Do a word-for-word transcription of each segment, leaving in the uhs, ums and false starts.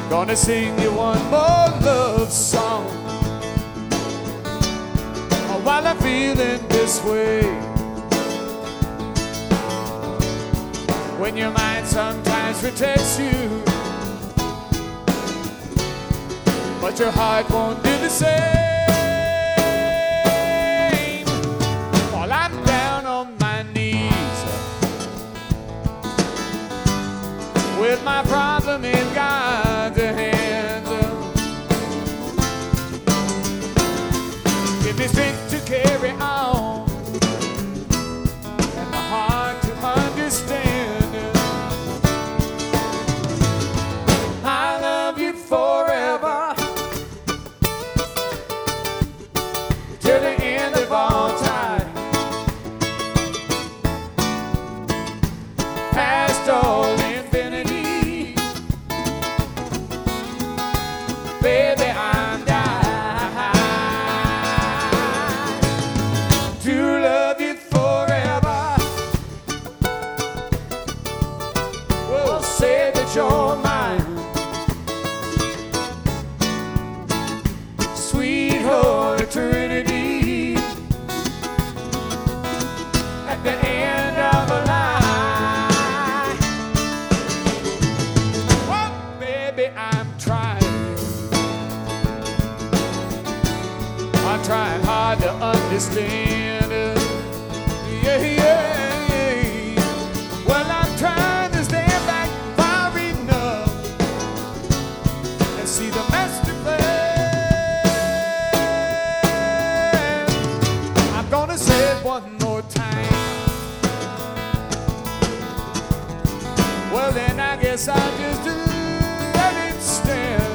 Gonna sing you one more love song while I'm feeling this way. When your mind sometimes protects you, but your heart won't do the same. While I'm down on my knees with my problem in God's hands, give me strength to carry on and the heart to understand. I love you forever till the end of all time, past all infinity. Baby, I'm dying to love you forever. Well, say that you're mine, sweet Holy Trinity. At the end of a line, oh, baby, I'm trying. I'm trying hard to understand. Yeah, yeah, yeah. Well, I'm trying to stand back far enough and see the master plan. I'm gonna say it one more time. Well, then I guess I'll just let it stand.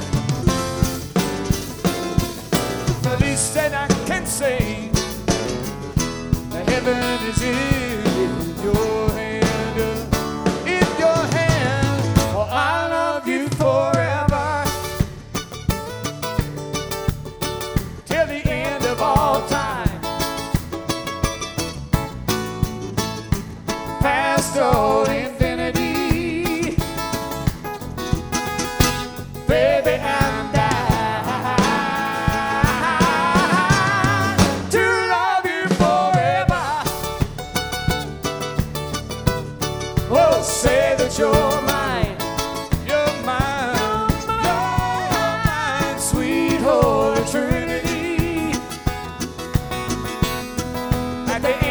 The least that I can say, that heaven is in your hand, in your hand. Oh, I love you forever till the end of all time, past all infinity. Baby, I'm dying say that you're mine, you're mine, you're mine, sweet Holy Trinity. At the end